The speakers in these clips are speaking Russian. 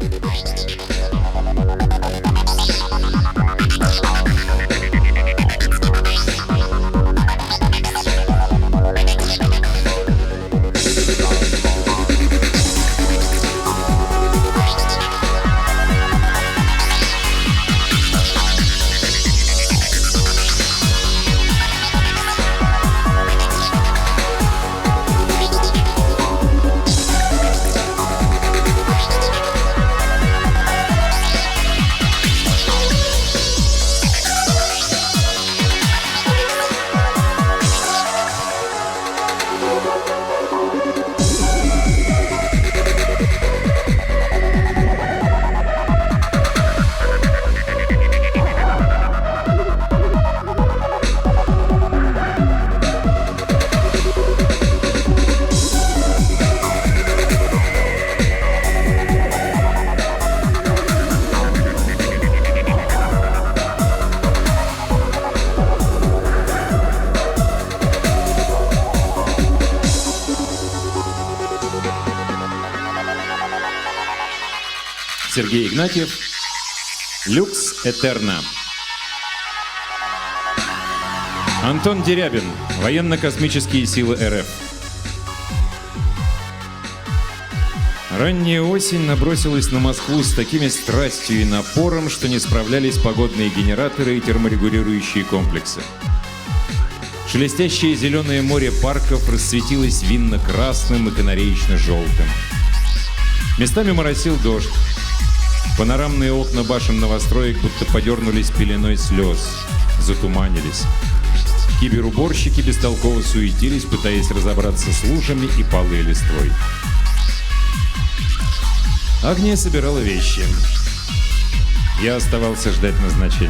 Сергей Игнатьев, «Люкс Этерна». Антон Дерябин, «Военно-космические силы РФ». Ранняя осень набросилась на Москву с такими страстью и напором, что не справлялись погодные генераторы и терморегулирующие комплексы. Шелестящее зеленое море парков расцветилось винно-красным и канареечно-желтым. Местами моросил дождь. Панорамные окна башен новостроек будто подернулись пеленой слез, затуманились. Киберуборщики бестолково суетились, пытаясь разобраться с лужами и палой листвой. Агния собирала вещи. Я оставался ждать назначения.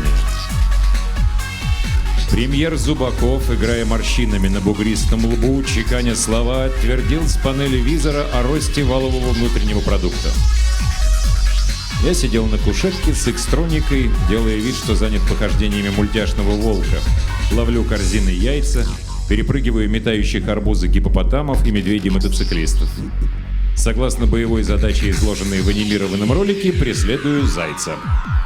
Премьер Зубаков, играя морщинами на бугристом лбу, чеканя слова, твердил с панели визора о росте валового внутреннего продукта. Я сидел на кушетке с экстроникой, делая вид, что занят похождениями мультяшного волка. Ловлю корзины яйца, перепрыгиваю метающих арбузы гиппопотамов и медведей-мотоциклистов. Согласно боевой задаче, изложенной в анимированном ролике, преследую зайца.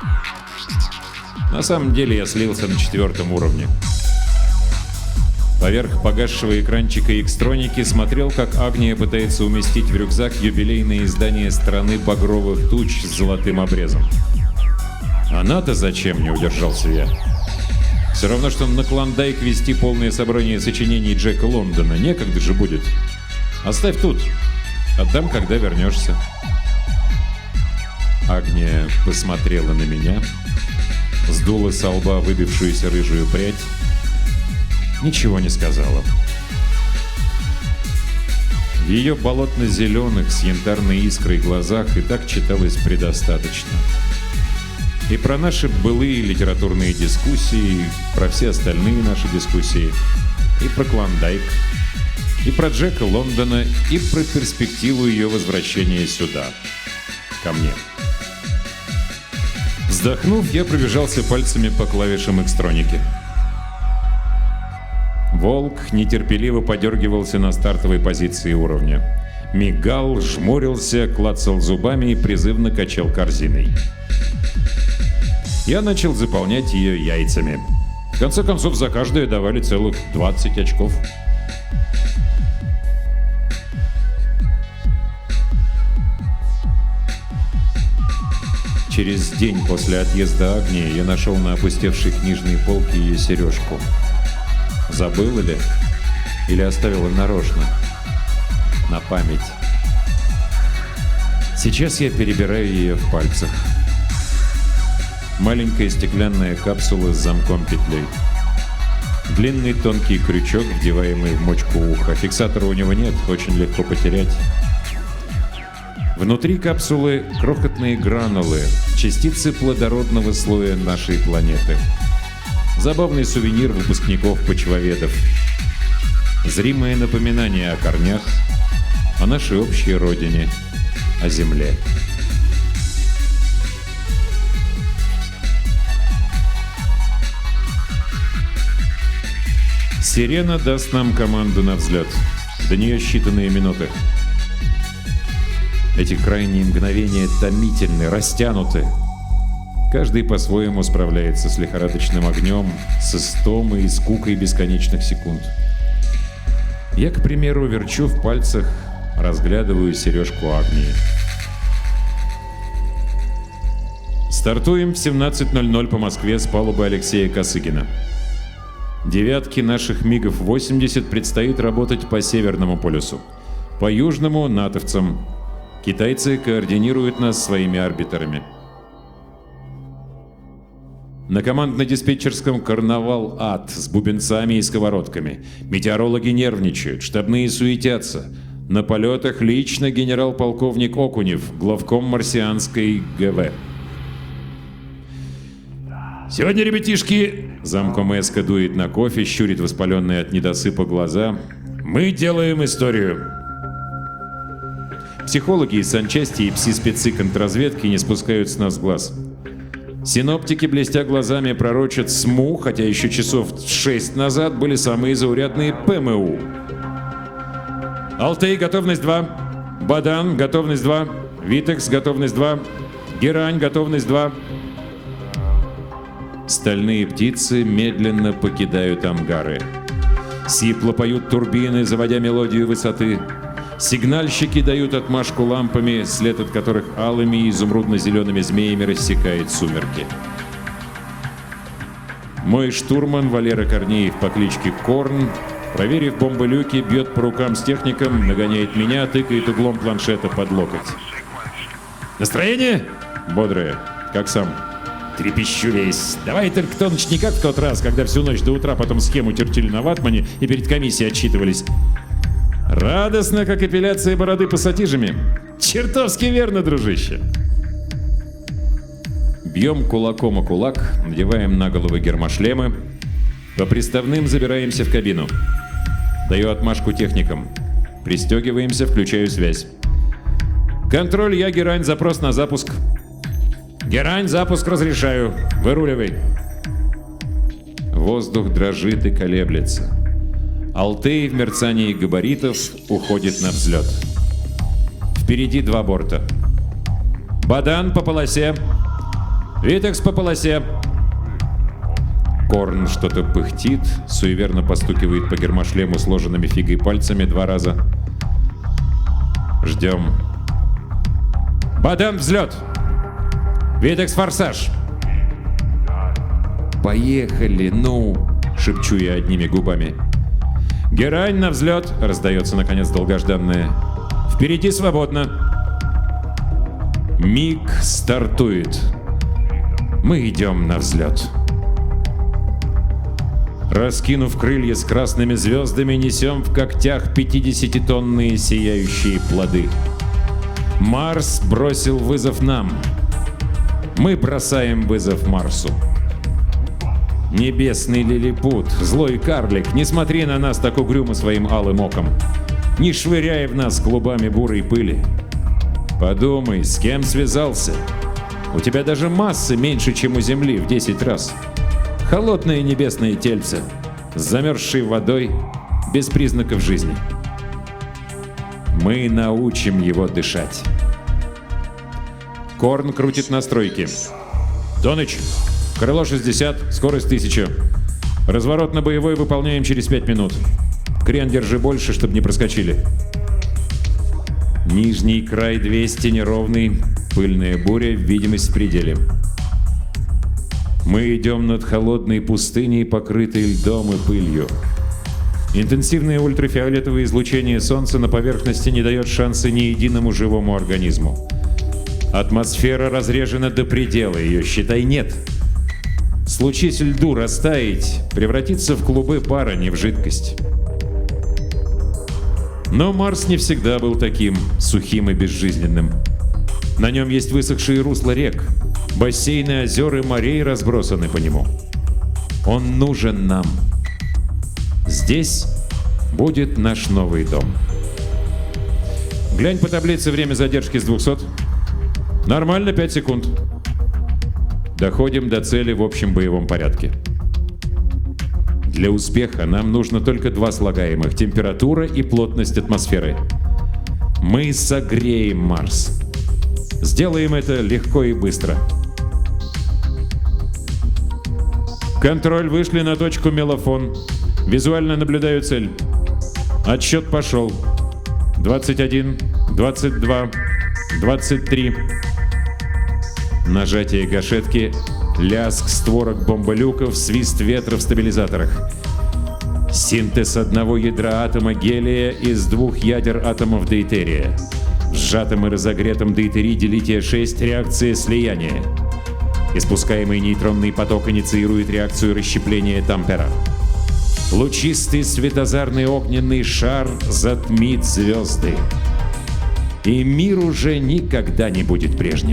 На самом деле я слился на 4-м уровне. Поверх погасшего экранчика экстроники смотрел, как Агния пытается уместить в рюкзак юбилейное издание «Страны багровых туч» с золотым обрезом. Она-то зачем, не удержался я. Все равно, что на Клондайк вести полное собрание сочинений Джека Лондона. Некогда же будет. Оставь тут. Отдам, когда вернешься. Агния посмотрела на меня, сдула со лба выбившуюся рыжую прядь, ничего не сказала. В ее болотно-зеленых с янтарной искрой глазах и так читалось предостаточно. И про наши былые литературные дискуссии, и про все остальные наши дискуссии, и про Клондайк, и про Джека Лондона, и про перспективу ее возвращения сюда, ко мне. Вздохнув, я пробежался пальцами по клавишам экстроники. Волк нетерпеливо подергивался на стартовой позиции уровня. Мигал, жмурился, клацал зубами и призывно качал корзиной. Я начал заполнять ее яйцами. В конце концов, за каждое давали целых 20 очков. Через день после отъезда Агнии я нашел на опустевшей книжной полке ее сережку. Забыл или оставила нарочно? На память. Сейчас я перебираю ее в пальцах. Маленькая стеклянная капсула с замком-петлей. Длинный тонкий крючок, вдеваемый в мочку уха. Фиксатора у него нет, очень легко потерять. Внутри капсулы крохотные гранулы, частицы плодородного слоя нашей планеты. Забавный сувенир выпускников-почвоведов. Зримое напоминание о корнях, о нашей общей родине, о земле. Сирена даст нам команду на взлет. До нее считанные минуты. Эти крайние мгновения томительны, растянуты. Каждый по-своему справляется с лихорадочным огнем, с истомой и скукой бесконечных секунд. Я, к примеру, верчу в пальцах, разглядываю сережку Агнии. Стартуем в 17:00 по Москве с палубы Алексея Косыгина. Девятки наших МиГов-80 предстоит работать по Северному полюсу. По Южному — натовцам. Китайцы координируют нас своими арбитрами. На командно-диспетчерском карнавал ад с бубенцами и сковородками. Метеорологи нервничают, штабные суетятся. На полетах лично генерал-полковник Окунев, главком марсианской ГВ. «Сегодня, ребятишки», — замком Эска дует на кофе, щурит воспаленные от недосыпа глаза, «мы делаем историю». Психологи из санчасти и пси-спецы контрразведки не спускают с нас глаз. Синоптики, блестя глазами, пророчат СМУ, хотя еще часов 6 назад были самые заурядные ПМУ. Алтей, готовность 2. Бадан, готовность 2. Витекс, готовность 2. Герань, готовность 2. Стальные птицы медленно покидают ангары. Сипло поют турбины, заводя мелодию высоты. Сигнальщики дают отмашку лампами, след от которых алыми и изумрудно-зелеными змеями рассекает сумерки. Мой штурман Валера Корнеев по кличке Корн, проверив бомболюки, бьет по рукам с техником, нагоняет меня, тыкает углом планшета под локоть. «Настроение?» «Бодрое. Как сам?» «Трепещу весь. Давай только, Тоныч, не как в тот раз, когда всю ночь до утра потом схему чертили на ватмане и перед комиссией отчитывались. Радостно, как эпиляция бороды пассатижами. Чертовски верно, дружище!» Бьем кулаком о кулак, надеваем на головы гермошлемы. По приставным забираемся в кабину. Даю отмашку техникам. Пристегиваемся, включаю связь. «Контроль, я Герань, запрос на запуск». «Герань, запуск разрешаю. Выруливай». Воздух дрожит и колеблется. Алтей в мерцании габаритов уходит на взлет. Впереди 2 борта. Бадан по полосе. Витекс по полосе. Корн что-то пыхтит, суеверно постукивает по гермошлему сложенными фигой пальцами 2 раза. Ждем. Бадан, взлет. Витекс, форсаж. «Поехали, ну!» — шепчу я одними губами. «Герань, на взлет!» — раздается, наконец, долгожданное. «Впереди свободно!» МиГ стартует. Мы идем на взлет. Раскинув крылья с красными звездами, несем в когтях 50-тонные сияющие плоды. Марс бросил вызов нам. Мы бросаем вызов Марсу. Небесный лилипут, злой карлик, не смотри на нас так угрюмо своим алым оком. Не швыряй в нас клубами бурой пыли. Подумай, с кем связался. У тебя даже массы меньше, чем у Земли в 10 раз. Холодное небесное тельце, с замерзшей водой, без признаков жизни. Мы научим его дышать. Корн крутит настройки. «Тоныч, крыло 60, скорость 1000. Разворот на боевой выполняем через 5 минут. Крен держи больше, чтобы не проскочили». Нижний край 200 неровный, пыльная буря, видимость в пределе. Мы идем над холодной пустыней, покрытой льдом и пылью. Интенсивное ультрафиолетовое излучение Солнца на поверхности не дает шанса ни единому живому организму. Атмосфера разрежена до предела, ее, считай, нет. Случись льду растаять, превратиться в клубы пара, не в жидкость. Но Марс не всегда был таким сухим и безжизненным. На нем есть высохшие русла рек, бассейны озер и морей разбросаны по нему. Он нужен нам. Здесь будет наш новый дом. Глянь по таблице время задержки с 200. Нормально, 5 секунд. Доходим до цели в общем боевом порядке. Для успеха нам нужно только 2 слагаемых — температура и плотность атмосферы. Мы согреем Марс. Сделаем это легко и быстро. Контроль, вышли на точку Мелофон. Визуально наблюдаю цель. Отсчет пошел. 21, 22, 23. Нажатие гашетки, лязг створок бомболюков, свист ветра в стабилизаторах. Синтез одного ядра атома гелия из двух ядер атомов дейтерия. В сжатом и разогретом дейтерии делития-6 реакция слияния. Испускаемый нейтронный поток инициирует реакцию расщепления Тампера. Лучистый светозарный огненный шар затмит звезды. И мир уже никогда не будет прежним.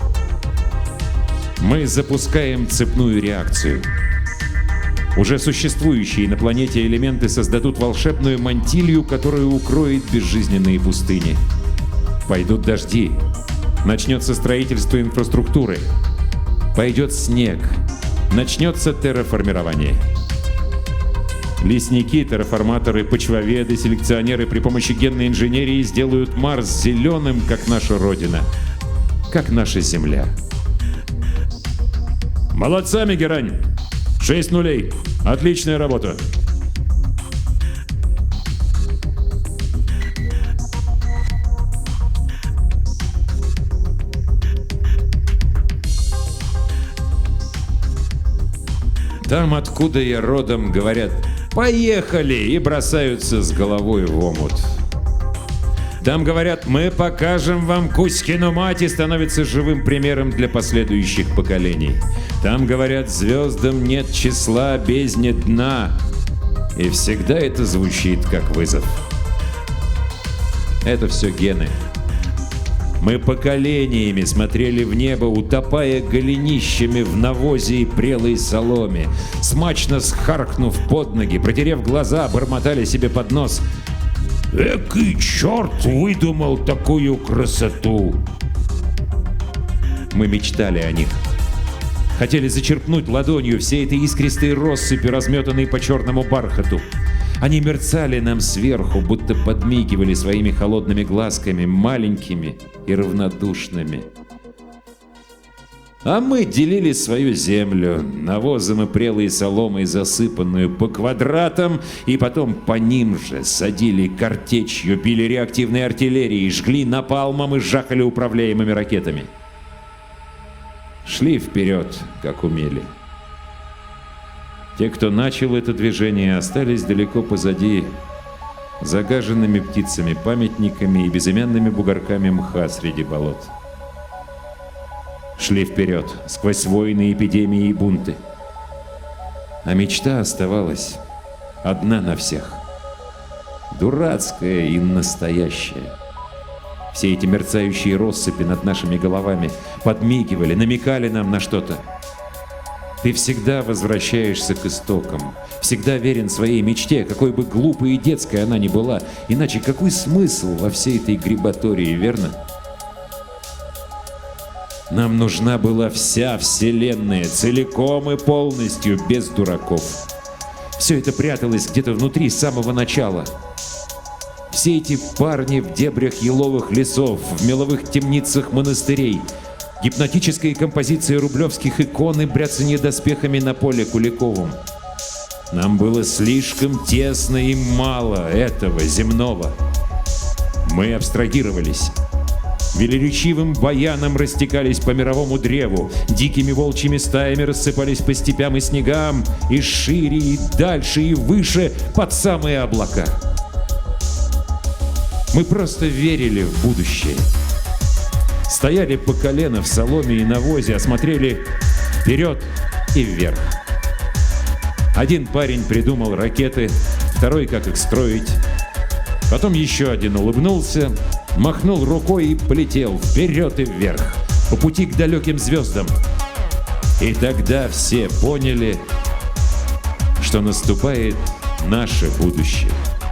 Мы запускаем цепную реакцию. Уже существующие на планете элементы создадут волшебную мантилью, которая укроет безжизненные пустыни. Пойдут дожди. Начнется строительство инфраструктуры. Пойдет снег. Начнется терраформирование. Лесники, терраформаторы, почвоведы, селекционеры при помощи генной инженерии сделают Марс зеленым, как наша Родина, как наша Земля. Молодцами, Герань! 6 нулей. Отличная работа. Там, откуда я родом, говорят «поехали» и бросаются с головой в омут. Там говорят «мы покажем вам Кузькину мать» и становятся живым примером для последующих поколений. Там говорят «звездам нет числа, бездне дна». И всегда это звучит как вызов. Это все гены. Мы поколениями смотрели в небо, утопая голенищами в навозе и прелой соломе. Смачно схаркнув под ноги, протерев глаза, бормотали себе под нос: «Экий черт выдумал такую красоту!» Мы мечтали о них. Хотели зачерпнуть ладонью все эти искристые россыпи, разметанные по черному бархату. Они мерцали нам сверху, будто подмигивали своими холодными глазками, маленькими и равнодушными. А мы делили свою землю, навозом и прелой соломой засыпанную, по квадратам, и потом по ним же садили картечью, били реактивной артиллерией, жгли напалмом и жахали управляемыми ракетами. Шли вперед, как умели. Те, кто начал это движение, остались далеко позади, загаженными птицами, памятниками и безымянными бугорками мха среди болот. Шли вперед, сквозь войны, эпидемии и бунты. А мечта оставалась одна на всех. Дурацкая и настоящая. Все эти мерцающие россыпи над нашими головами подмигивали, намекали нам на что-то. Ты всегда возвращаешься к истокам, всегда верен своей мечте, какой бы глупой и детской она ни была. Иначе какой смысл во всей этой грибатории, верно? Нам нужна была вся Вселенная, целиком и полностью, без дураков. Все это пряталось где-то внутри с самого начала. Все эти парни в дебрях еловых лесов, в меловых темницах монастырей, гипнотическая композиция рублевских икон и бряцанье доспехами на поле Куликовым. Нам было слишком тесно и мало этого земного. Мы абстрагировались. Велеречивым баяном растекались по мировому древу, дикими волчьими стаями рассыпались по степям и снегам, и шире, и дальше, и выше, под самые облака. Мы просто верили в будущее. Стояли по колено в соломе и навозе, а смотрели вперед и вверх. Один парень придумал ракеты, второй, как их строить. Потом еще один улыбнулся, махнул рукой и полетел вперед и вверх, по пути к далеким звездам. И тогда все поняли, что наступает наше будущее.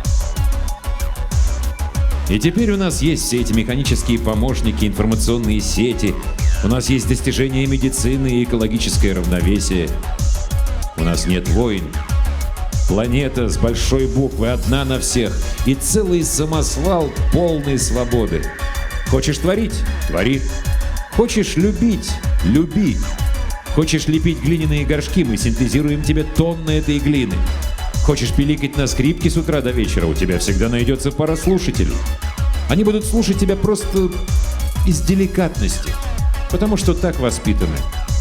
И теперь у нас есть все эти механические помощники, информационные сети, у нас есть достижения медицины и экологическое равновесие. У нас нет войн, Планета с большой буквы, одна на всех. И целый самосвал полной свободы. Хочешь творить? Твори. Хочешь любить? Люби. Хочешь лепить глиняные горшки? Мы синтезируем тебе тонны этой глины. Хочешь пиликать на скрипке с утра до вечера? У тебя всегда найдется пара слушателей. Они будут слушать тебя просто из деликатности, потому что так воспитаны.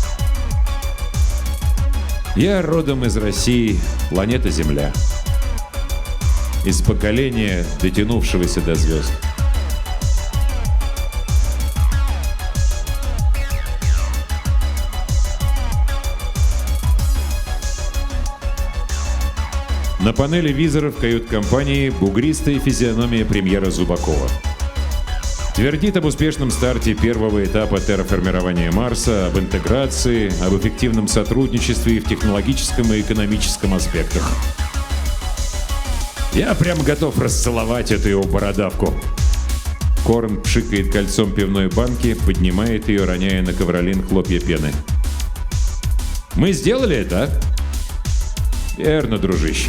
Я родом из России, планета Земля. Из поколения, дотянувшегося до звезд. На панели визоров кают-компании бугристая физиономия премьера Зубакова. Твердит об успешном старте первого этапа терраформирования Марса, об интеграции, об эффективном сотрудничестве и в технологическом и экономическом аспектах. Я прям готов расцеловать эту его бородавку. Корн пшикает кольцом пивной банки, поднимает ее, роняя на ковролин хлопья пены. Мы сделали это, а? Верно, дружище.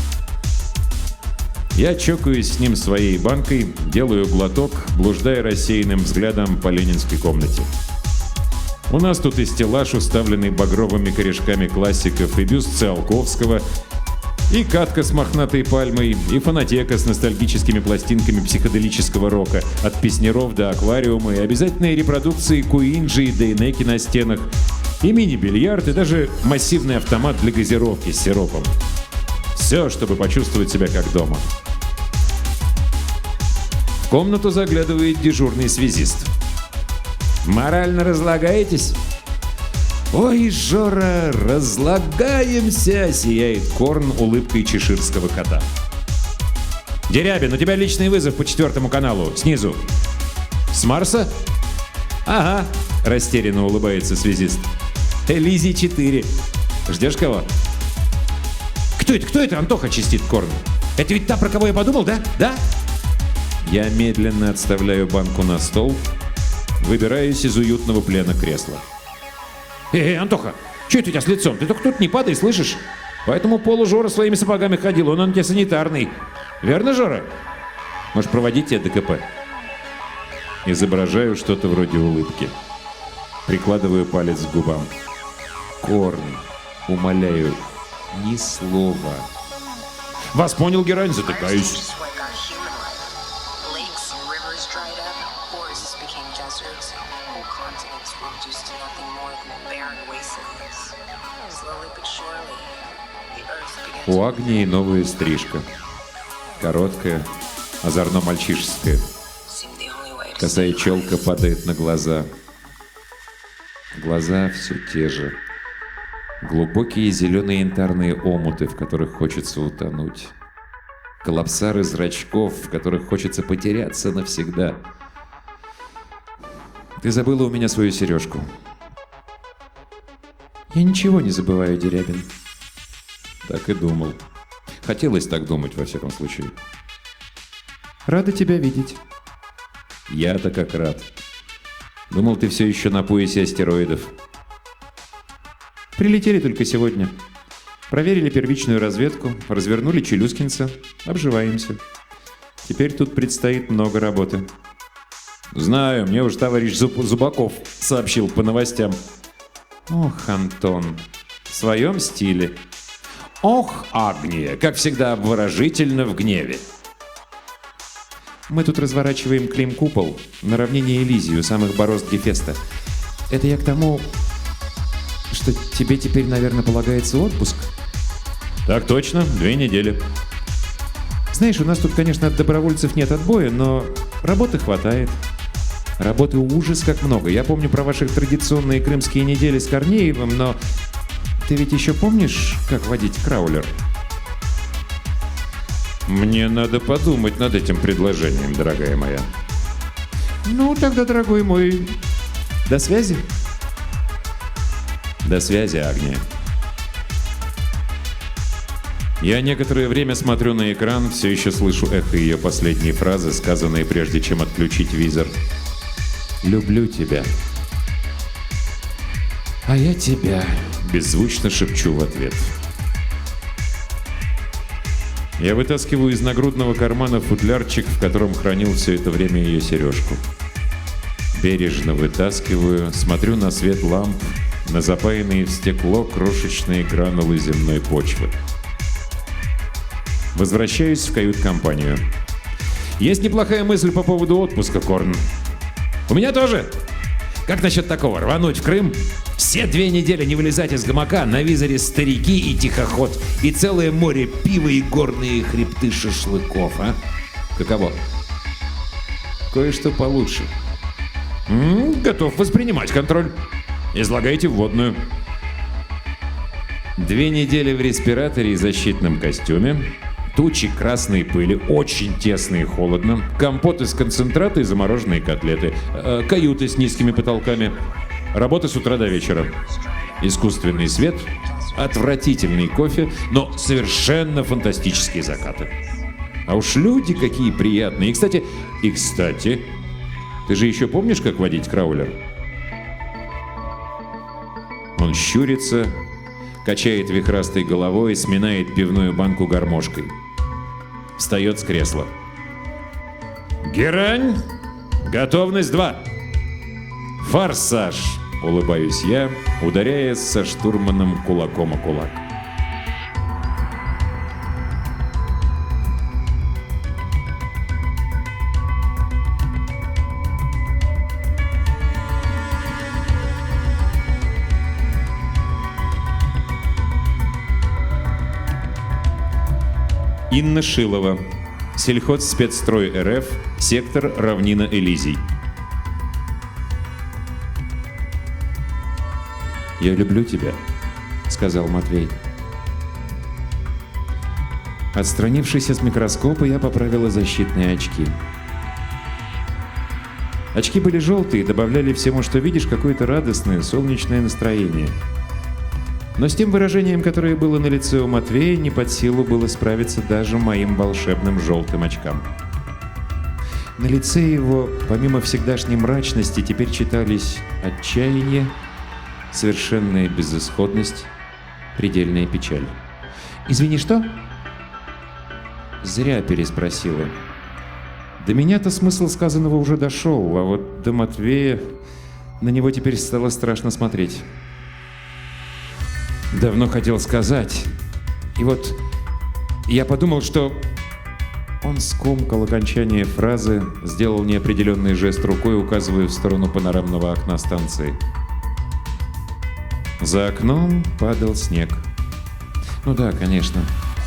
Я чокаюсь с ним своей банкой, делаю глоток, блуждая рассеянным взглядом по ленинской комнате. У нас тут и стеллаж, уставленный багровыми корешками классиков, и бюст Циолковского, и катка с мохнатой пальмой, и фонотека с ностальгическими пластинками психоделического рока, от песняров до аквариума, и обязательные репродукции Куинджи и Дейнеки на стенах, и мини-бильярд, и даже массивный автомат для газировки с сиропом. Все, чтобы почувствовать себя как дома. В комнату заглядывает дежурный связист. «Морально разлагаетесь?» «Ой, Жора, разлагаемся!» — сияет Корн улыбкой чеширского кота. «Дерябин, у тебя личный вызов по 4 каналу, снизу». «С Марса?» «Ага», — растерянно улыбается связист. «Элизий 4. Ждешь кого?» «Кто это? Кто это?» — Антоха чистит Корн. «Это ведь та, про кого я подумал, да? Да?» Я медленно отставляю банку на стол, выбираюсь из уютного плена кресла. Антоха, что это у тебя с лицом? Ты только тут не падай, слышишь? По этому полу Жора своими сапогами ходил, он тебе санитарный. Верно, Жора? Может, проводить тебя ДКП?» Изображаю что-то вроде улыбки. Прикладываю палец к губам. «Корн, умоляю, ни слова». «Вас понял, герань, затыкаюсь». У Агнии новая стрижка. Короткая, озорно-мальчишеская. Косая челка падает на глаза. Глаза все те же. Глубокие зеленые янтарные омуты, в которых хочется утонуть. Коллапсары зрачков, в которых хочется потеряться навсегда. Ты забыла у меня свою сережку. Я ничего не забываю, Дерябин. Так и думал. Хотелось так думать, во всяком случае. Рада тебя видеть. Я-то как рад. Думал, ты все еще на поясе астероидов. Прилетели только сегодня. Проверили первичную разведку, развернули Челюскинца, обживаемся. Теперь тут предстоит много работы. Знаю, мне уж товарищ Зубаков сообщил по новостям. Ох, Антон, в своем стиле. Ох, Агния, как всегда обворожительно в гневе. Мы тут разворачиваем Клим-купол на равнине Элизию, самых борозд Гефеста. Это я к тому, что тебе теперь, наверное, полагается отпуск? Так точно, 2 недели. Знаешь, у нас тут, конечно, от добровольцев нет отбоя, но работы хватает. Работы ужас как много. Я помню про ваши традиционные крымские недели с Корнеевым, но... Ты ведь еще помнишь, как водить краулер? Мне надо подумать над этим предложением, дорогая моя. Ну, тогда, дорогой мой, до связи. До связи, Агния. Я некоторое время смотрю на экран, все еще слышу эхо ее последней фразы, сказанной прежде чем отключить визор. «Люблю тебя». «А я тебя», — беззвучно шепчу в ответ. Я вытаскиваю из нагрудного кармана футлярчик, в котором хранил все это время ее сережку. Бережно вытаскиваю, смотрю на свет ламп, на запаянные в стекло крошечные гранулы земной почвы. Возвращаюсь в кают-компанию. Есть неплохая мысль по поводу отпуска, Корн. У меня тоже. Как насчет такого? Рвануть в Крым? Все 2 недели не вылезать из гамака, на визоре старики и тихоход, и целое море пива и горные хребты шашлыков, а? Каково? Кое-что получше. Готов воспринимать контроль. Излагайте вводную. 2 недели в респираторе и защитном костюме. Тучи красной пыли, очень тесно и холодно. Компот из концентрата и замороженные котлеты. Каюты с низкими потолками. Работа с утра до вечера. Искусственный свет. Отвратительный кофе, но совершенно фантастические закаты. А уж люди какие приятные. И кстати, ты же еще помнишь, как водить краулер? Он щурится, качает вихрастой головой и сминает пивную банку гармошкой. Встает с кресла. Герань! Готовность 2! Форсаж! Улыбаюсь я, ударяя со штурманом кулаком о кулак. Инна Шилова. Сельхозспецстрой РФ. Сектор равнина Элизий. «Я люблю тебя», — сказал Матвей. Отстранившись от микроскопа, я поправила защитные очки. Очки были желтые и добавляли всему, что видишь, какое-то радостное, солнечное настроение. Но с тем выражением, которое было на лице у Матвея, не под силу было справиться даже моим волшебным желтым очкам. На лице его, помимо всегдашней мрачности, теперь читались отчаяние, совершенная безысходность, предельная печаль. «Извини, что?» Зря переспросила. До меня-то смысл сказанного уже дошел, а вот до Матвея на него теперь стало страшно смотреть. Давно хотел сказать. И вот я подумал, что... Он скомкал окончание фразы, сделал неопределенный жест рукой, указывая в сторону панорамного окна станции. За окном падал снег. Ну да, конечно.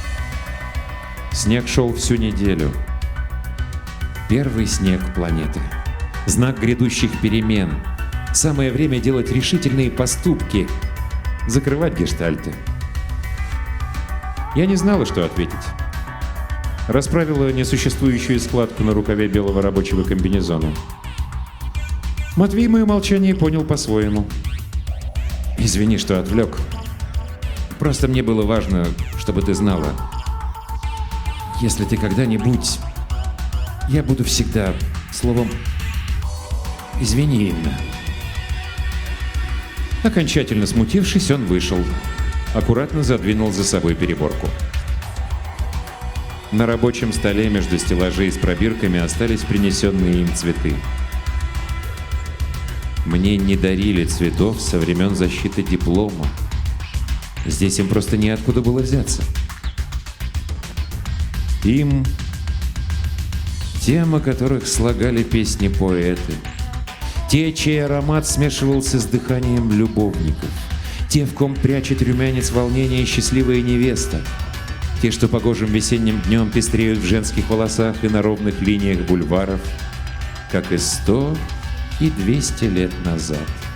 Снег шел всю неделю. Первый снег планеты. Знак грядущих перемен. Самое время делать решительные поступки. Закрывать гештальты. Я не знала, что ответить. Расправила несуществующую складку на рукаве белого рабочего комбинезона. Матвей мое молчание понял по-своему. «Извини, что отвлек. Просто мне было важно, чтобы ты знала. Если ты когда-нибудь... Я буду всегда... Словом... Извини, Инна». Окончательно смутившись, он вышел. Аккуратно задвинул за собой переборку. На рабочем столе между стеллажей с пробирками остались принесенные им цветы. Мне не дарили цветов со времен защиты диплома. Здесь им просто неоткуда было взяться. Им, тем, о которых слагали песни поэты, те, чей аромат смешивался с дыханием любовников, те, в ком прячет румянец волнения счастливая невеста, те, что погожим весенним днем пестреют в женских волосах и на ровных линиях бульваров, как и 100 и 200 лет назад.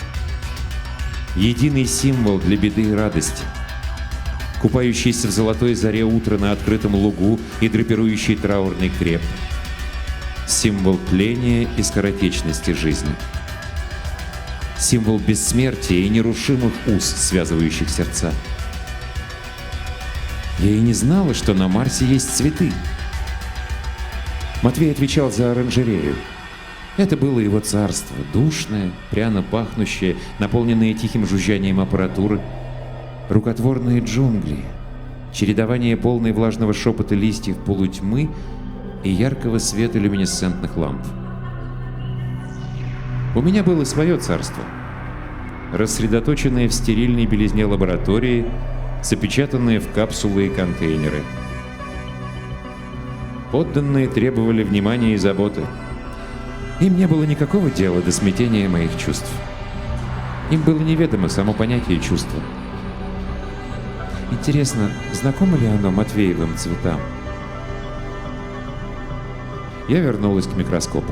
Единый символ для беды и радости, купающийся в золотой заре утра на открытом лугу и драпирующий траурный креп, символ тления и скоротечности жизни, символ бессмертия и нерушимых уз, связывающих сердца. Я и не знала, что на Марсе есть цветы. Матвей отвечал за оранжерею. Это было его царство, душное, пряно пахнущее, наполненное тихим жужжанием аппаратуры, рукотворные джунгли, чередование полной влажного шепота листьев полутьмы и яркого света люминесцентных ламп. У меня было свое царство, рассредоточенное в стерильной белизне лаборатории, запечатанные в капсулы и контейнеры. Подданные требовали внимания и заботы. Им не было никакого дела до смятения моих чувств. Им было неведомо само понятие чувства. Интересно, знакомо ли оно Матвеевым цветам? Я вернулась к микроскопу.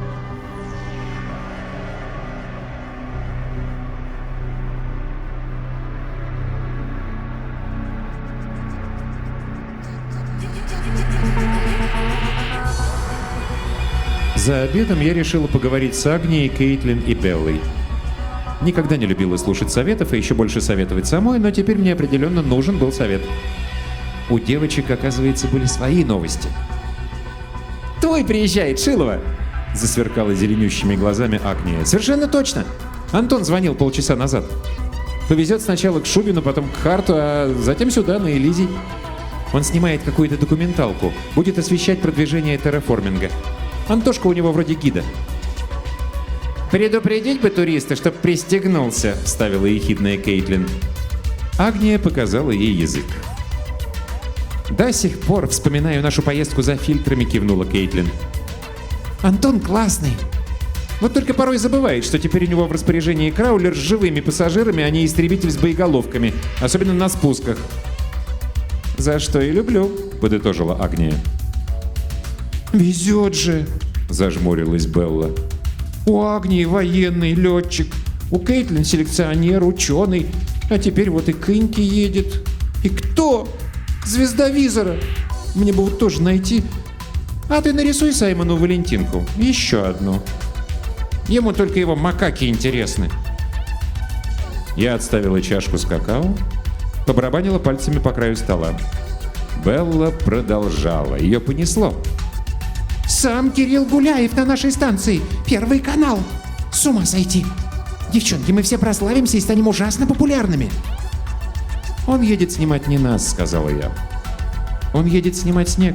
За обедом я решила поговорить с Агнией, Кейтлин и Беллой. Никогда не любила слушать советов и еще больше советовать самой, но теперь мне определенно нужен был совет. У девочек, оказывается, были свои новости. «Твой приезжает, Шилова!» — засверкала зеленющими глазами Агния. «Совершенно точно! Антон звонил полчаса назад. Повезет сначала к Шубину, потом к Харту, а затем сюда, на Элизий. Он снимает какую-то документалку, будет освещать продвижение терраформинга. Антошка у него вроде гида». «Предупредить бы туриста, чтоб пристегнулся», — вставила ехидная Кейтлин. Агния показала ей язык. «До сих пор вспоминаю нашу поездку за фильтрами», — кивнула Кейтлин. «Антон классный. Вот только порой забывает, что теперь у него в распоряжении краулер с живыми пассажирами, а не истребитель с боеголовками, особенно на спусках». «За что и люблю», — подытожила Агния. «Везет же», — зажмурилась Белла. «У Агнии военный, летчик, у Кейтлин селекционер, ученый, а теперь вот и к Иньке едет. И кто? Звезда визора. Мне бы вот тоже найти. А ты нарисуй Саймону Валентинку, еще одну. Ему только его макаки интересны». Я отставила чашку с какао, побарабанила пальцами по краю стола. Белла продолжала, ее понесло. «Сам Кирилл Гуляев на нашей станции. Первый канал. С ума сойти. Девчонки, мы все прославимся и станем ужасно популярными». «Он едет снимать не нас», — сказала я. «Он едет снимать снег».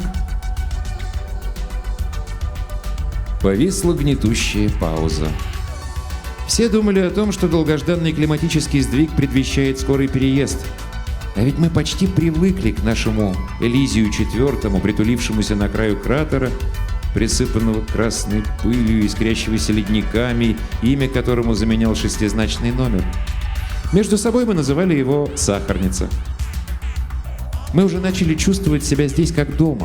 Повисла гнетущая пауза. Все думали о том, что долгожданный климатический сдвиг предвещает скорый переезд. А ведь мы почти привыкли к нашему Элизию IV, притулившемуся на краю кратера, присыпанного красной пылью, искрящегося ледниками, имя которому заменял шестизначный номер. Между собой мы называли его «Сахарница». Мы уже начали чувствовать себя здесь как дома.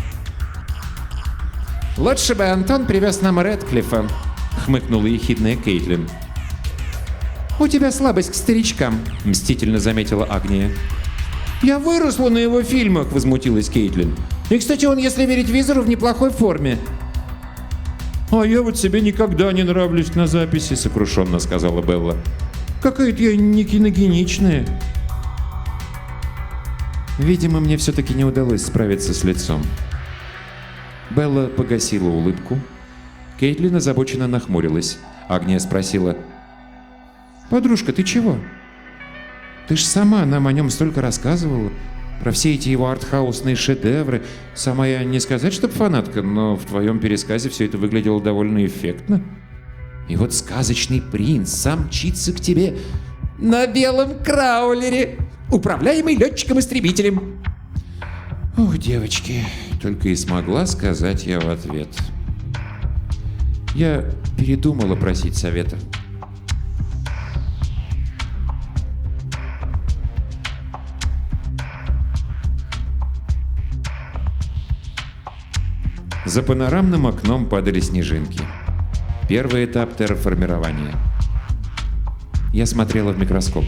«Лучше бы Антон привез нам Рэдклиффа», — хмыкнула ехидная Кейтлин. «У тебя слабость к старичкам», — мстительно заметила Агния. «Я выросла на его фильмах», — возмутилась Кейтлин. «И, кстати, он, если верить визору, в неплохой форме». «А я вот себе никогда не нравлюсь на записи», — сокрушенно сказала Белла. «Какая-то я не киногеничная». Видимо, мне все-таки не удалось справиться с лицом. Белла погасила улыбку. Кейтлин озабоченно нахмурилась. Агния спросила: «Подружка, ты чего? Ты ж сама нам о нем столько рассказывала. Про все эти его артхаусные шедевры. Сама я не сказать, чтоб фанатка, но в твоем пересказе все это выглядело довольно эффектно. И вот сказочный принц сам мчится к тебе на белом краулере, управляемый летчиком-истребителем». «Ох, девочки», — только и смогла сказать я в ответ. Я передумала просить совета. За панорамным окном падали снежинки. Первый этап терраформирования. Я смотрела в микроскоп.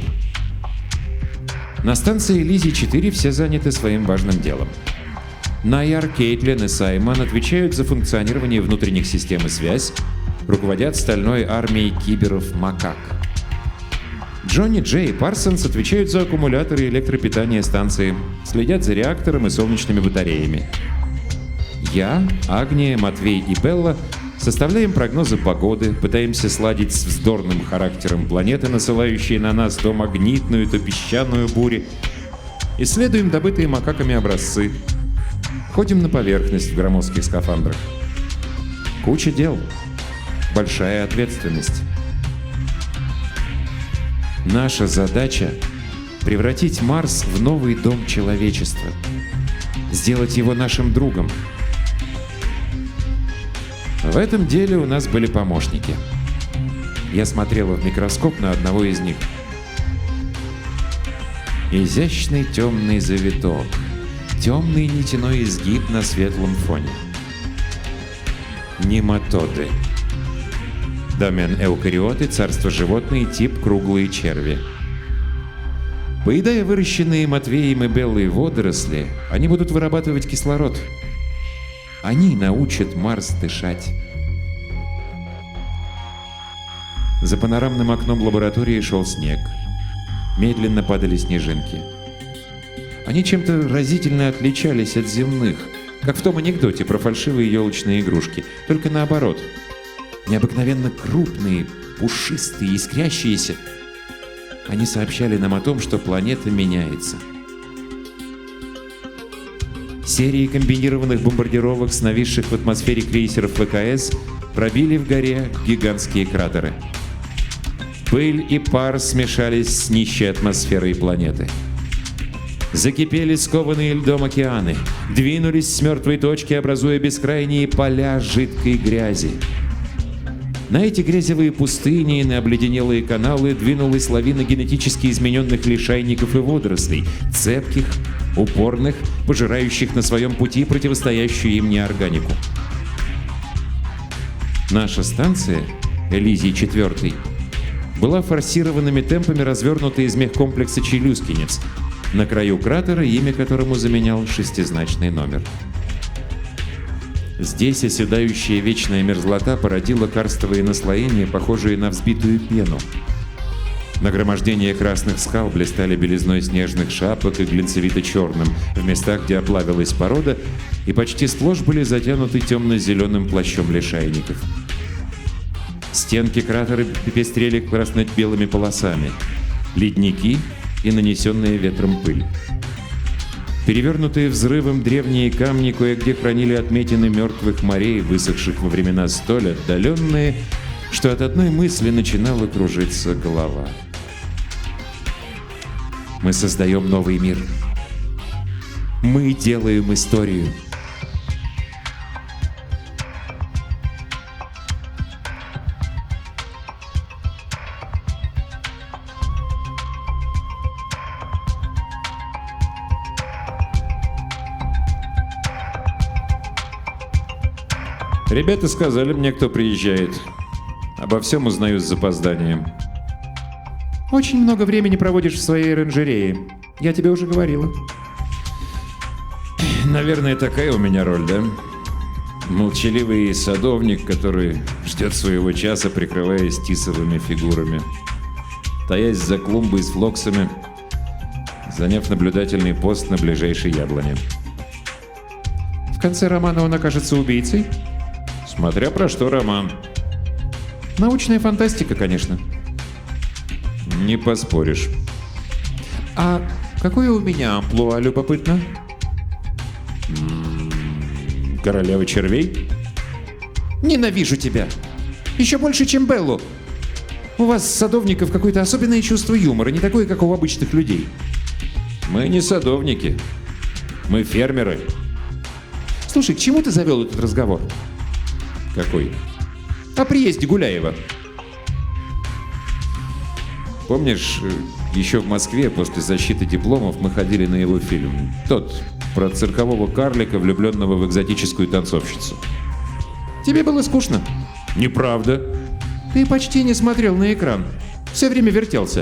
На станции Элизий-4 все заняты своим важным делом. Найар, Кейтлин и Саймон отвечают за функционирование внутренних систем и связь, руководят стальной армией киберов-макак. Джонни, Джей и Парсонс отвечают за аккумуляторы и электропитание станции, следят за реактором и солнечными батареями. Я, Агния, Матвей и Белла составляем прогнозы погоды, пытаемся сладить с вздорным характером планеты, насылающей на нас то магнитную, то песчаную бури. Исследуем добытые макаками образцы. Ходим на поверхность в громоздких скафандрах. Куча дел. Большая ответственность. Наша задача — превратить Марс в новый дом человечества. Сделать его нашим другом. В этом деле у нас были помощники. Я смотрела в микроскоп на одного из них. Изящный темный завиток. Темный нитяной изгиб на светлом фоне. Нематоды. Домен эукариоты, царство животные, тип круглые черви. Поедая выращенные Матвеем и Беллой водоросли, они будут вырабатывать кислород. Они научат Марс дышать. За панорамным окном лаборатории шел снег. Медленно падали снежинки. Они чем-то разительно отличались от земных, как в том анекдоте про фальшивые елочные игрушки, только наоборот. Необыкновенно крупные, пушистые, искрящиеся. Они сообщали нам о том, что планета меняется. Серии комбинированных бомбардировок с нависших в атмосфере крейсеров ВКС пробили в горе гигантские кратеры. Пыль и пар смешались с нищей атмосферой планеты. Закипели скованные льдом океаны, двинулись с мертвой точки, образуя бескрайние поля жидкой грязи. На эти грязевые пустыни и на обледенелые каналы двинулась лавина генетически измененных лишайников и водорослей, цепких, упорных, пожирающих на своем пути противостоящую им неорганику. Наша станция, Элизий-4, была форсированными темпами развернута из мехкомплекса Челюскинец, на краю кратера, имя которому заменял шестизначный номер. Здесь оседающая вечная мерзлота породила карстовые наслоения, похожие на взбитую пену. Нагромождения красных скал блистали белизной снежных шапок и глинцевито-черным в местах, где оплавилась порода, и почти сплошь были затянуты темно-зеленым плащом лишайников. Стенки кратера пестрели красно-белыми полосами, ледники и нанесенная ветром пыль. Перевернутые взрывом древние камни кое-где хранили отметины мертвых морей, высохших во времена столь отдаленные, что от одной мысли начинала кружиться голова. Мы создаем новый мир. Мы делаем историю. Ребята сказали мне, кто приезжает. Обо всем узнаю с запозданием. Очень много времени проводишь в своей оранжерее. Я тебе уже говорила. Наверное, такая у меня роль, да? Молчаливый садовник, который ждет своего часа, прикрываясь тисовыми фигурами. Таясь за клумбой с флоксами, заняв наблюдательный пост на ближайшей яблоне. В конце романа он окажется убийцей? Смотря про что роман. Научная фантастика, конечно. Не поспоришь. А какое у меня амплуа, любопытно? Королева червей? Ненавижу тебя. Еще больше, чем Беллу. У вас, садовников, какое-то особенное чувство юмора, не такое, как у обычных людей. Мы не садовники. Мы фермеры. Слушай, к чему ты завел этот разговор? Какой? О приезде Гуляева. Помнишь, еще в Москве после защиты дипломов мы ходили на его фильм. Тот, про циркового карлика, влюбленного в экзотическую танцовщицу. Тебе было скучно? Неправда. Ты почти не смотрел на экран. Все время вертелся.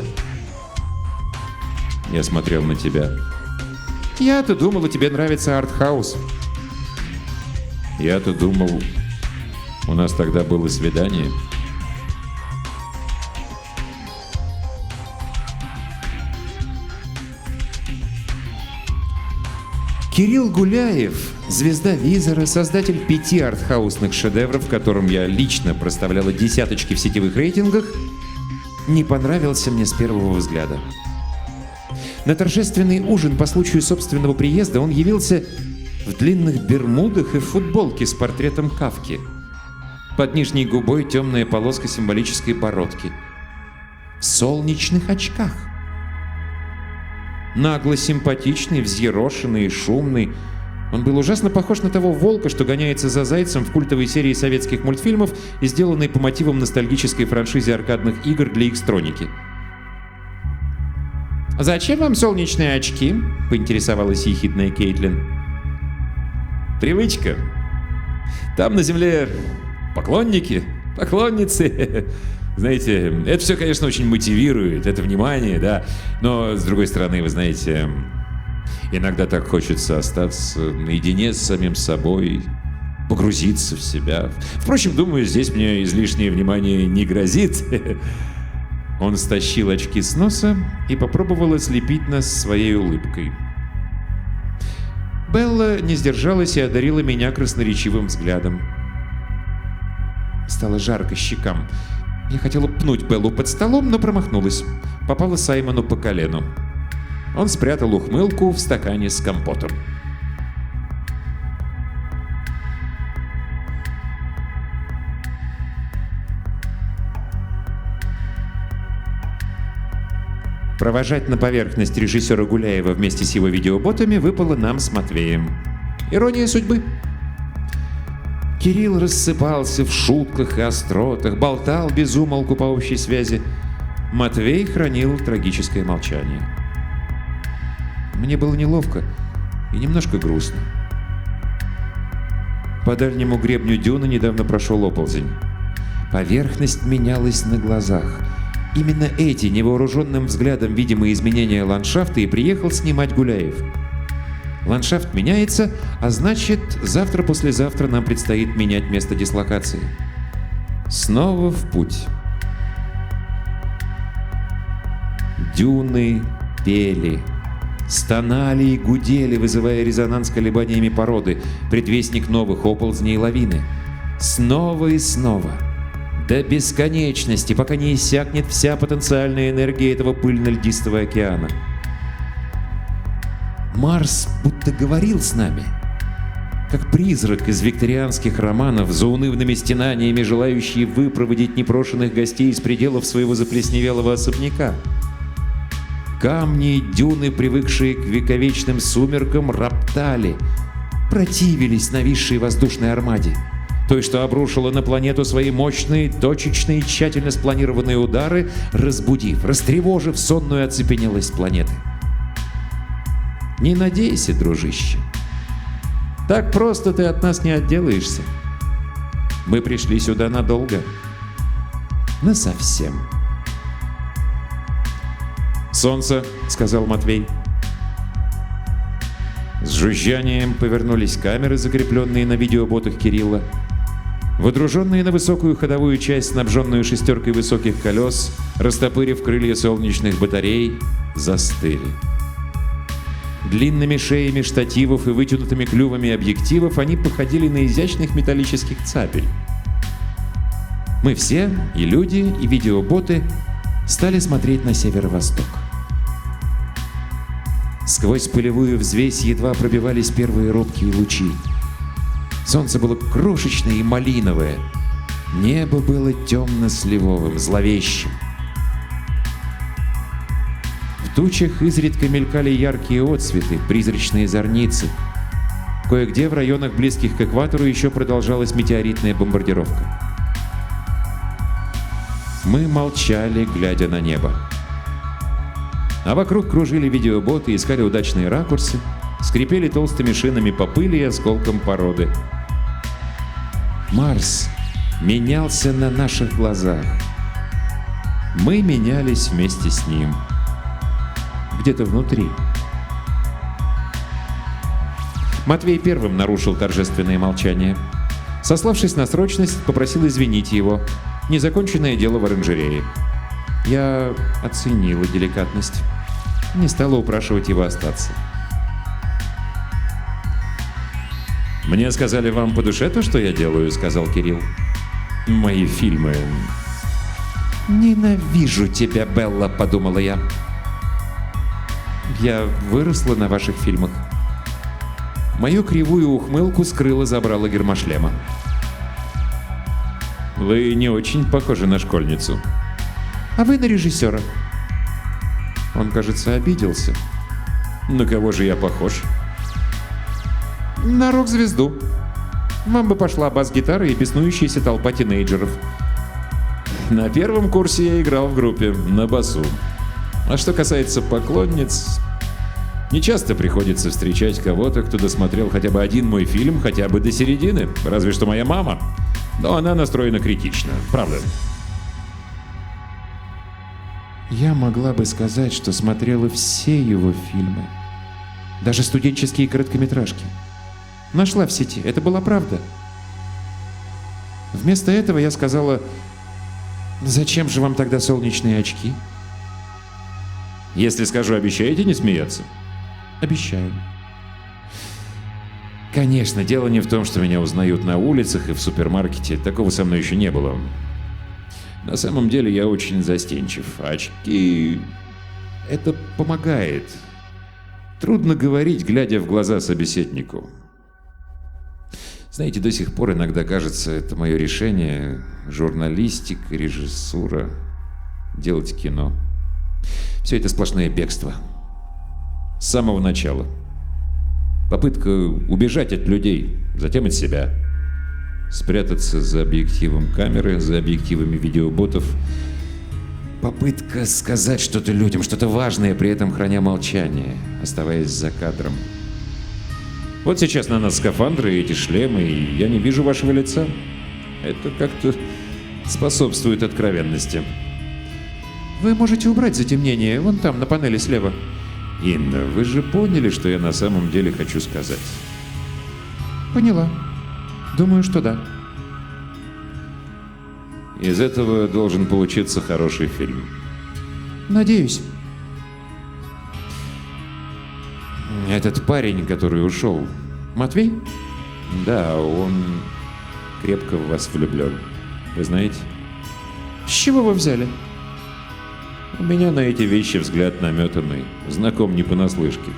Я смотрел на тебя. Я-то думала, тебе нравится артхаус. Я-то думал, у нас тогда было свидание. Кирилл Гуляев, звезда Визора, создатель 5 артхаусных шедевров, которым я лично проставляла десяточки в сетевых рейтингах, не понравился мне с первого взгляда. На торжественный ужин по случаю собственного приезда он явился в длинных бермудах и в футболке с портретом Кафки. Под нижней губой темная полоска символической бородки. В солнечных очках. Нагло симпатичный, взъерошенный и шумный. Он был ужасно похож на того волка, что гоняется за зайцем в культовой серии советских мультфильмов и сделанной по мотивам ностальгической франшизы аркадных игр для Xtronики. «Зачем вам солнечные очки?» — поинтересовалась ехидная Кейтлин. «Привычка. Там на земле поклонники, поклонницы. Знаете, это все, конечно, очень мотивирует, это внимание, да. Но, с другой стороны, вы знаете, иногда так хочется остаться наедине с самим собой, погрузиться в себя. Впрочем, думаю, здесь мне излишнее внимание не грозит». Он стащил очки с носа и попробовал ослепить нас своей улыбкой. Белла не сдержалась и одарила меня красноречивым взглядом. Стало жарко щекам. Я хотела пнуть Беллу под столом, но промахнулась. Попала Саймону по колену. Он спрятал ухмылку в стакане с компотом. Провожать на поверхность режиссера Гуляева вместе с его видеоботами выпало нам с Матвеем. Ирония судьбы. Кирилл рассыпался в шутках и остротах, болтал без умолку по общей связи. Матвей хранил трагическое молчание. Мне было неловко и немножко грустно. По дальнему гребню дюны недавно прошел оползень. Поверхность менялась на глазах. Именно эти невооруженным взглядом видимые изменения ландшафта и приехал снимать Гуляев. Ландшафт меняется, а значит, завтра-послезавтра нам предстоит менять место дислокации. Снова в путь. Дюны пели, стонали и гудели, вызывая резонанс колебаниями породы, предвестник новых оползней и лавины. Снова и снова. До бесконечности, пока не иссякнет вся потенциальная энергия этого пыльно-льдистого океана. Марс будто говорил с нами, как призрак из викторианских романов, заунывными стенаниями желающий выпроводить непрошенных гостей из пределов своего заплесневелого особняка. Камни и дюны, привыкшие к вековечным сумеркам, роптали, противились нависшей воздушной армаде, той, что обрушила на планету свои мощные, точечные, тщательно спланированные удары, разбудив, растревожив сонную оцепенелость планеты. Не надейся, дружище. Так просто ты от нас не отделаешься. Мы пришли сюда надолго. Насовсем. «Солнце», — сказал Матвей. С жужжанием повернулись камеры, закрепленные на видеоботах Кирилла. Водруженные на высокую ходовую часть, снабженную шестеркой высоких колес, растопырив крылья солнечных батарей, застыли. Длинными шеями штативов и вытянутыми клювами объективов они походили на изящных металлических цапель. Мы все, и люди, и видеоботы, стали смотреть на северо-восток. Сквозь пылевую взвесь едва пробивались первые робкие лучи. Солнце было крошечное и малиновое. Небо было темно-сливовым, зловещим. В тучах изредка мелькали яркие отсветы, призрачные зорницы. Кое-где в районах, близких к экватору, еще продолжалась метеоритная бомбардировка. Мы молчали, глядя на небо. А вокруг кружили видеоботы, искали удачные ракурсы, скрипели толстыми шинами по пыли и осколкам породы. Марс менялся на наших глазах. Мы менялись вместе с ним. Где-то внутри. Матвей первым нарушил торжественное молчание. Сославшись на срочность, попросил извинить его. Незаконченное дело в оранжерее. Я оценила деликатность. Не стала упрашивать его остаться. «Мне сказали, вам по душе то, что я делаю», — сказал Кирилл. «Мои фильмы...» «Ненавижу тебя, Белла», — подумала я. Я выросла на ваших фильмах. Мою кривую ухмылку скрыла забрала гермошлема. Вы не очень похожи на школьницу. А вы на режиссера. Он, кажется, обиделся. На кого же я похож? На рок-звезду. Вам бы пошла бас-гитара и беснующаяся толпа тинейджеров. На первом курсе я играл в группе, на басу. А что касается поклонниц, не часто приходится встречать кого-то, кто досмотрел хотя бы один мой фильм, хотя бы до середины. Разве что моя мама. Но она настроена критично, правда. Я могла бы сказать, что смотрела все его фильмы. Даже студенческие короткометражки. Нашла в сети, это была правда. Вместо этого я сказала: «Зачем же вам тогда солнечные очки?» Если скажу, обещаете не смеяться? Обещаю. Конечно, дело не в том, что меня узнают на улицах и в супермаркете. Такого со мной еще не было. На самом деле я очень застенчив. Очки... это помогает. Трудно говорить, глядя в глаза собеседнику. Знаете, до сих пор иногда кажется, это мое решение. Журналистика, режиссура, делать кино. Все это сплошное бегство. С самого начала. Попытка убежать от людей, затем от себя. Спрятаться за объективом камеры, за объективами видеоботов. Попытка сказать что-то людям, что-то важное, при этом храня молчание, оставаясь за кадром. Вот сейчас на нас скафандры и эти шлемы, и я не вижу вашего лица. Это как-то способствует откровенности. Вы можете убрать затемнение вон там, на панели слева. Инна, вы же поняли, что я на самом деле хочу сказать? Поняла. Думаю, что да. Из этого должен получиться хороший фильм. Надеюсь. Этот парень, который ушел, Матвей? Да, он крепко в вас влюблен. Вы знаете? С чего вы взяли? У меня на эти вещи взгляд наметанный, знаком не понаслышке.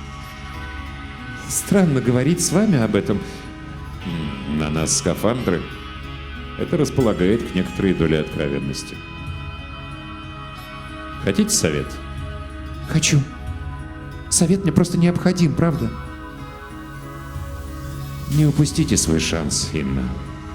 Странно говорить с вами об этом. На нас скафандры. Это располагает к некоторой доле откровенности. Хотите совет? Хочу. Совет мне просто необходим, правда? Не упустите свой шанс, Инна.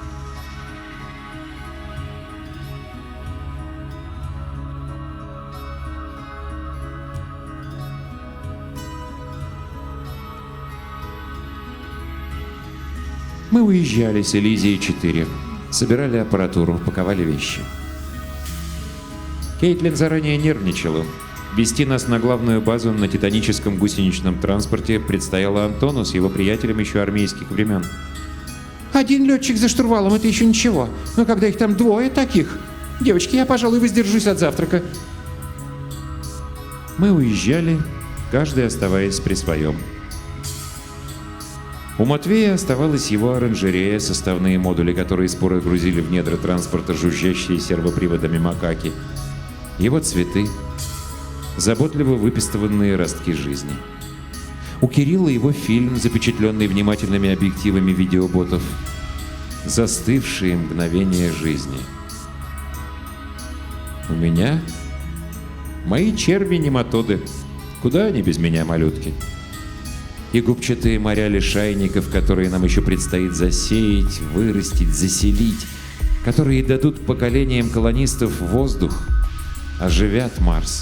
Мы уезжали с Элизией-4, собирали аппаратуру, паковали вещи. Кейтлин заранее нервничала. Вести нас на главную базу на титаническом гусеничном транспорте предстояло Антону с его приятелем еще армейских времен. Один летчик за штурвалом — это еще ничего. Но когда их там двое таких... Девочки, я, пожалуй, воздержусь от завтрака. Мы уезжали, каждый оставаясь при своем. У Матвея оставалась его оранжерея, составные модули, которые споро грузили в недра транспорта жужжащие сервоприводами макаки. Его цветы, заботливо выпистыванные ростки жизни. У Кирилла его фильм, запечатленный внимательными объективами видеоботов. Застывшие мгновения жизни. У меня мои черви-нематоды. Куда они без меня, малютки? И губчатые моря лишайников, которые нам еще предстоит засеять, вырастить, заселить, которые дадут поколениям колонистов воздух, оживят Марс.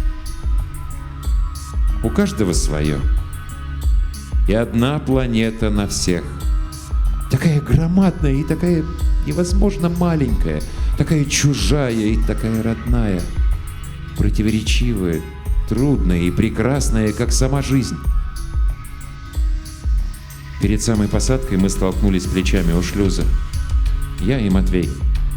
У каждого свое. И одна планета на всех. Такая громадная и такая невозможно маленькая, такая чужая и такая родная, противоречивая, трудная и прекрасная, как сама жизнь. Перед самой посадкой мы столкнулись плечами у шлюза. Я и Матвей.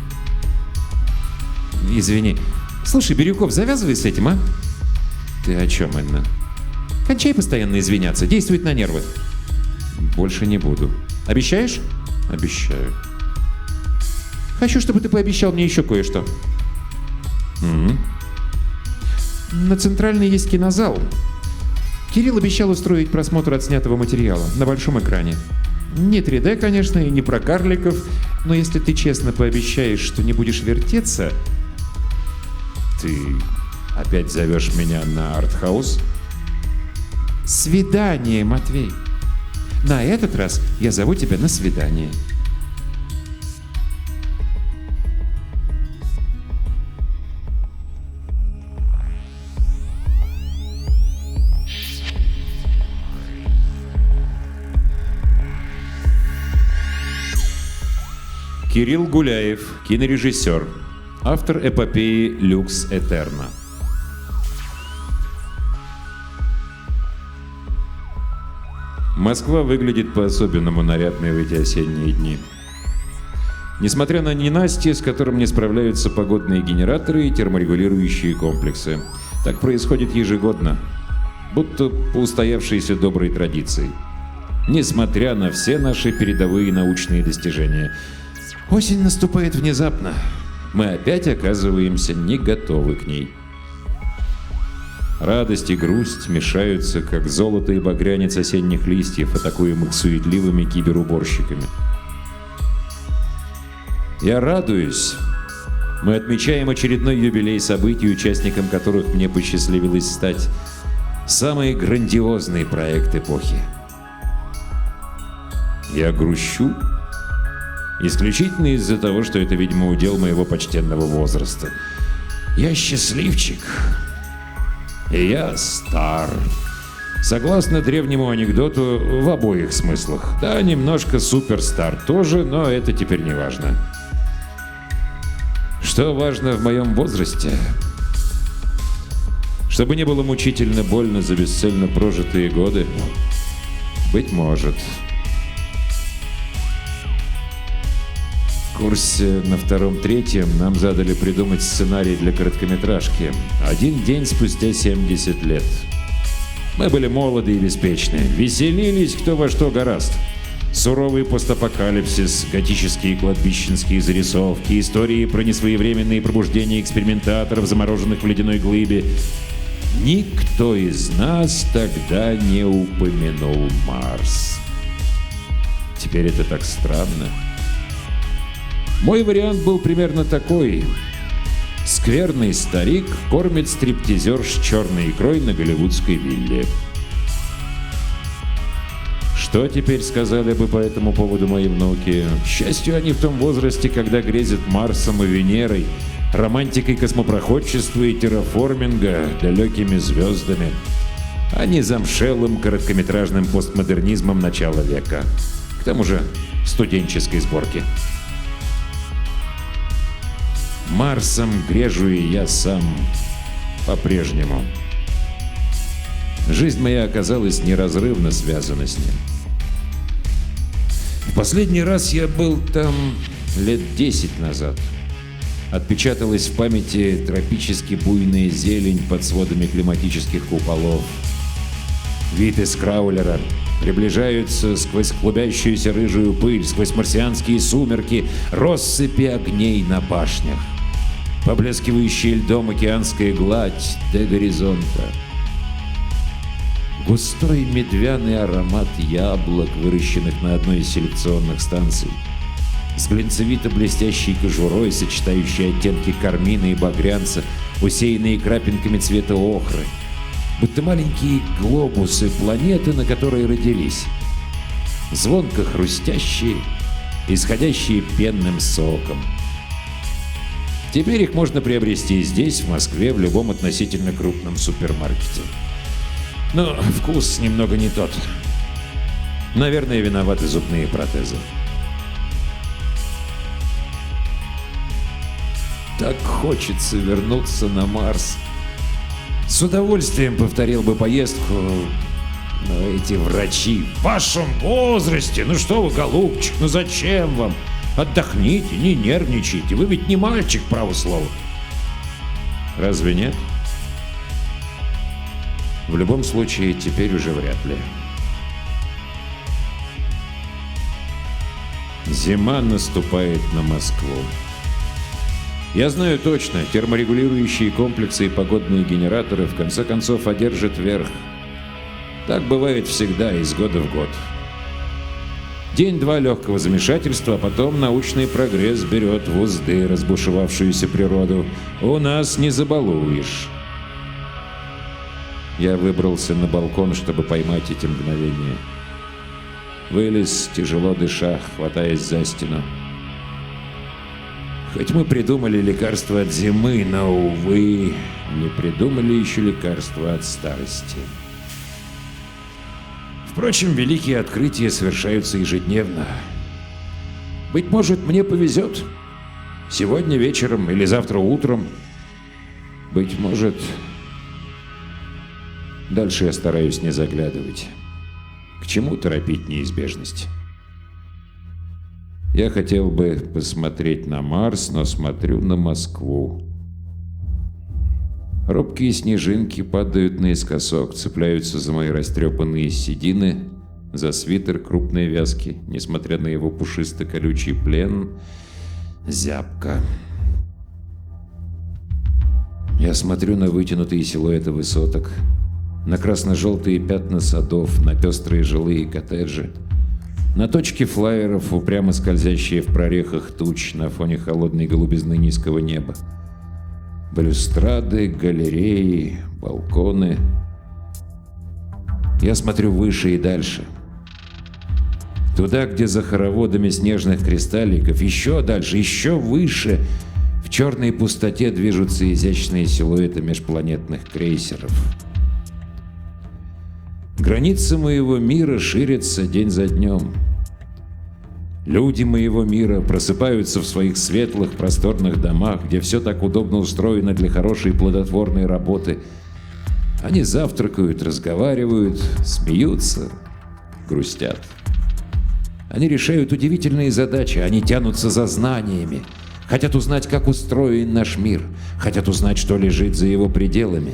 Извини. Слушай, Бирюков, завязывай с этим, а? Ты о чем, Инна? Кончай постоянно извиняться, действует на нервы. Больше не буду. Обещаешь? Обещаю. Хочу, чтобы ты пообещал мне еще кое-что. На Центральной есть кинозал. Кирилл обещал устроить просмотр отснятого материала на большом экране. Не 3D, конечно, и не про карликов, но если ты честно пообещаешь, что не будешь вертеться... Ты опять зовешь меня на артхаус? Свидание, Матвей. На этот раз я зову тебя на свидание. Кирилл Гуляев, кинорежиссер, автор эпопеи «Люкс Этерна». Москва выглядит по-особенному нарядной в эти осенние дни. Несмотря на ненастье, с которым не справляются погодные генераторы и терморегулирующие комплексы. Так происходит ежегодно, будто по устоявшейся доброй традиции. Несмотря на все наши передовые научные достижения. Осень наступает внезапно. Мы опять оказываемся не готовы к ней. Радость и грусть мешаются, как золото и багрянец осенних листьев, атакуемых суетливыми киберуборщиками. Я радуюсь. Мы отмечаем очередной юбилей событий, участником которых мне посчастливилось стать. Самый грандиозный проект эпохи. Я грущу. Исключительно из-за того, что это, видимо, удел моего почтенного возраста. Я счастливчик. И я стар. Согласно древнему анекдоту, в обоих смыслах. Да, немножко суперстар тоже, но это теперь не важно. Что важно в моем возрасте? Чтобы не было мучительно больно за бесцельно прожитые годы? Быть может. В курсе на втором-третьем нам задали придумать сценарий для короткометражки. Один день спустя 70 лет. Мы были молоды и беспечны. Веселились кто во что горазд. Суровый постапокалипсис, готические кладбищенские зарисовки, истории про несвоевременные пробуждения экспериментаторов, замороженных в ледяной глыбе. Никто из нас тогда не упомянул Марс. Теперь это так странно. Мой вариант был примерно такой. Скверный старик кормит стриптизерш черной икрой на голливудской вилле. Что теперь сказали бы по этому поводу мои внуки? К счастью, они в том возрасте, когда грезят Марсом и Венерой, романтикой космопроходчества и терраформинга, далекими звездами, а не замшелым короткометражным постмодернизмом начала века. К тому же студенческой сборки. Марсом грежу и я сам по-прежнему. Жизнь моя оказалась неразрывно связана с ним. В последний раз я был там лет 10 назад. Отпечаталась в памяти тропически буйная зелень под сводами климатических куполов. Вид из краулера. Приближаются сквозь клубящуюся рыжую пыль, сквозь марсианские сумерки, россыпи огней на башнях. Поблескивающая льдом океанская гладь до горизонта. Густой медвяный аромат яблок, выращенных на одной из селекционных станций. С глинцевито-блестящей кожурой, сочетающей оттенки кармина и багрянца, усеянные крапинками цвета охры. Будто маленькие глобусы планеты, на которой родились. Звонко хрустящие, исходящие пенным соком. Теперь их можно приобрести здесь, в Москве, в любом относительно крупном супермаркете. Но вкус немного не тот. Наверное, виноваты зубные протезы. Так хочется вернуться на Марс. С удовольствием повторил бы поездку, но эти врачи в вашем возрасте, ну что вы, голубчик, ну зачем вам? Отдохните, не нервничайте, вы ведь не мальчик, право слово. Разве нет? В любом случае, теперь уже вряд ли. Зима наступает на Москву. Я знаю точно, терморегулирующие комплексы и погодные генераторы в конце концов одержат верх. Так бывает всегда, из года в год. День-два легкого замешательства, а потом научный прогресс берет в узды разбушевавшуюся природу. У нас не забалуешь. Я выбрался на балкон, чтобы поймать эти мгновения. Вылез, тяжело дыша, хватаясь за стену. Хоть мы придумали лекарство от зимы, но, увы, не придумали еще лекарство от старости. Впрочем, великие открытия совершаются ежедневно. Быть может, мне повезет. Сегодня вечером или завтра утром. Быть может... Дальше я стараюсь не заглядывать. К чему торопить неизбежность? Я хотел бы посмотреть на Марс, но смотрю на Москву. Робкие снежинки падают наискосок, цепляются за мои растрепанные седины, за свитер крупной вязки, несмотря на его пушисто-колючий плен, зябко. Я смотрю на вытянутые силуэты высоток, на красно-желтые пятна садов, на пестрые жилые коттеджи, на точки флайеров, упрямо скользящие в прорехах туч на фоне холодной голубизны низкого неба. Балюстрады, галереи, балконы. Я смотрю выше и дальше. Туда, где за хороводами снежных кристалликов, еще дальше, еще выше, в черной пустоте движутся изящные силуэты межпланетных крейсеров. Границы моего мира ширятся день за днем. Люди моего мира просыпаются в своих светлых, просторных домах, где все так удобно устроено для хорошей плодотворной работы. Они завтракают, разговаривают, смеются, грустят. Они решают удивительные задачи, они тянутся за знаниями, хотят узнать, как устроен наш мир, хотят узнать, что лежит за его пределами.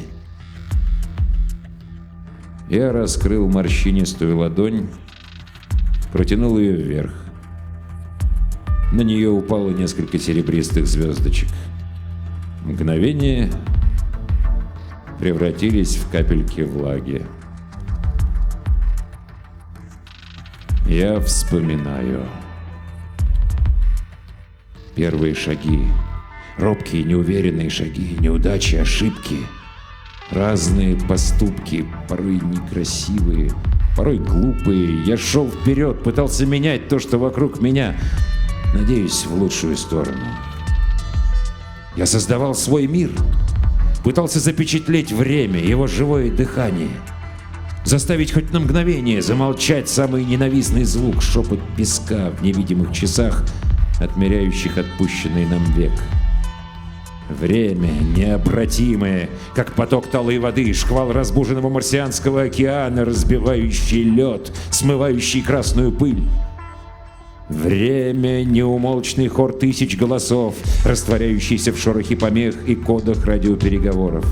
Я раскрыл морщинистую ладонь, протянул ее вверх. На нее упало несколько серебристых звездочек. Мгновения превратились в капельки влаги. Я вспоминаю. Первые шаги. Робкие, неуверенные шаги, неудачи, ошибки. Разные поступки, порой некрасивые, порой глупые. Я шел вперед, пытался менять то, что вокруг меня. Надеюсь, в лучшую сторону. Я создавал свой мир. Пытался запечатлеть время, его живое дыхание. Заставить хоть на мгновение замолчать самый ненавистный звук, шепот песка в невидимых часах, отмеряющих отпущенный нам век. Время необратимое, как поток талой воды, шквал разбуженного марсианского океана, разбивающий лед, смывающий красную пыль. Время — неумолчный хор тысяч голосов, растворяющийся в шорохе помех и кодах радиопереговоров.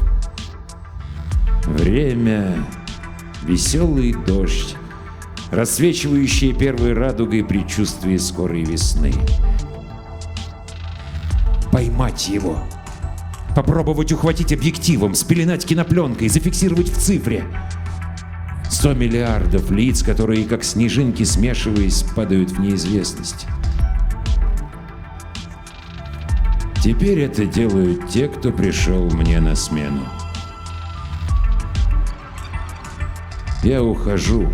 Время — веселый дождь, рассвечивающий первой радугой предчувствие скорой весны. Поймать его, попробовать ухватить объективом, спеленать кинопленкой, зафиксировать в цифре. 100 миллиардов лиц, которые, как снежинки, смешиваясь, падают в неизвестность. Теперь это делают те, кто пришел мне на смену. Я ухожу,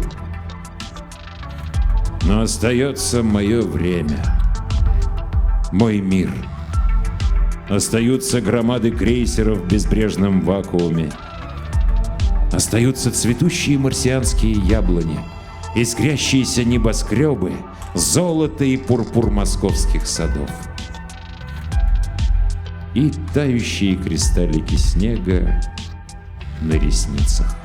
но остается мое время, мой мир. Остаются громады крейсеров в безбрежном вакууме. Остаются цветущие марсианские яблони, искрящиеся небоскребы, золото и пурпур московских садов. И тающие кристаллики снега на ресницах.